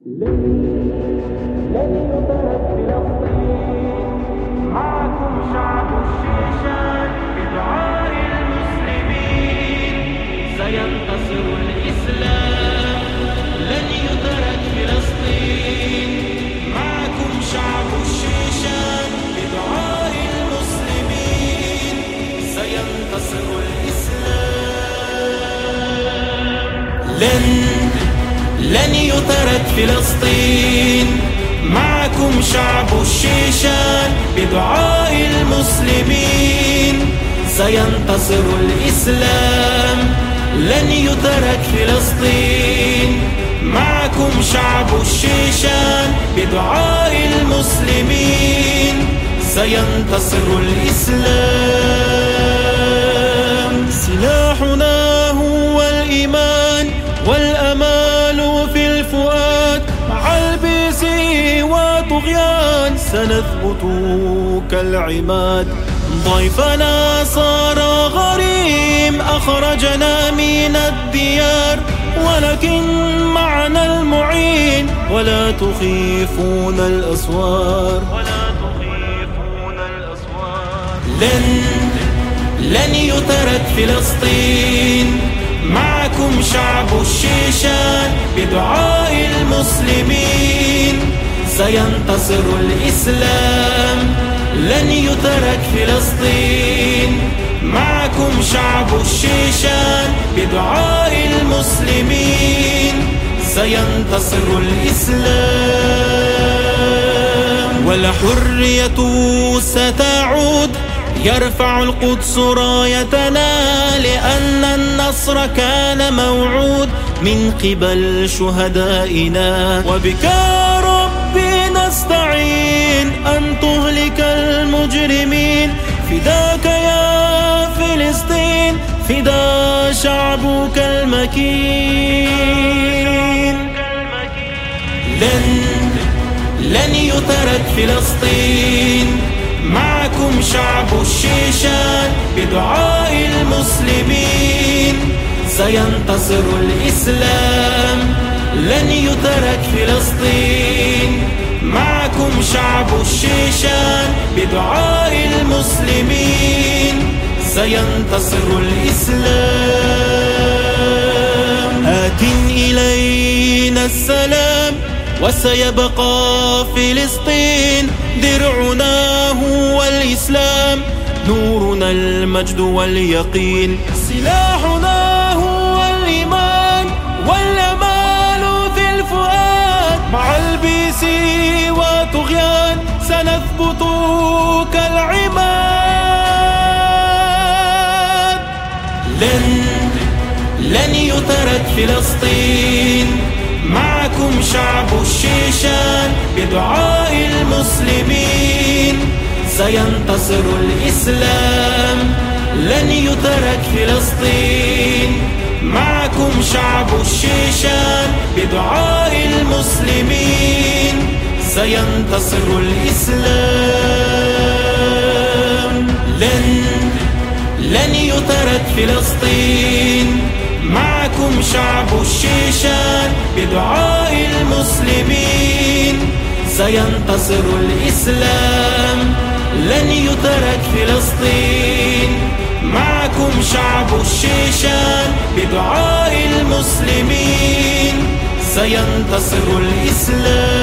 لن يترك فلسطين. معكم شعب الشيشان بدعاء المسلمين سينتصر الإسلام. لن يترك فلسطين. معكم شعب الشيشان بدعاء المسلمين سينتصر الإسلام. لن يترك فلسطين. معكم شعب الشيشان بدعاء المسلمين سينتصر الإسلام. لن يترك فلسطين. معكم شعب الشيشان بدعاء المسلمين سينتصر الإسلام. سلاحنا هو الإيمان والأمال في الفؤاد. مع البيسي وطغيان سنثبت كالعماد. ضيفنا صار غريم أخرجنا من الديار، ولكن معنا المعين ولا تخيفون الأسوار. لن يترك فلسطين. معكم شعب الشيشان بدعاء المسلمين سينتصر الإسلام. لن يترك فلسطين. معكم شعب الشيشان بدعاء المسلمين سينتصر الإسلام. والحرية ستعود، يرفع القدس رايتنا، لأن النصر كان موعود من قبل شهدائنا. وبك يا ربي نستعين أن تهلك المجرمين. فداك يا فلسطين، فدا شعبك المكين. لن يترك فلسطين. معكم شعب الشيشان بدعاء المسلمين سينتصر الإسلام. لن يترك فلسطين. معكم شعب الشيشان بدعاء المسلمين سينتصر الإسلام. آت إلينا السلام وسيبقى فلسطين. درعنا هو الإسلام، نورنا المجد واليقين. سلاحنا هو الإيمان والأمال في الفؤاد. مع البيسي وطغيان سنثبت كالعماد. لن يترك فلسطين. معكم شعب الشيشان بدعاء المسلمين سينتصر الإسلام. لن يترك فلسطين. معكم شعب الشيشان بدعاء المسلمين سينتصر الإسلام. لن يترك فلسطين. معكم شعب الشيشان بدعاء المسلمين سينتصر الإسلام. لن يترك فلسطين. معكم شعب الشيشان بدعاء المسلمين سينتصر الإسلام.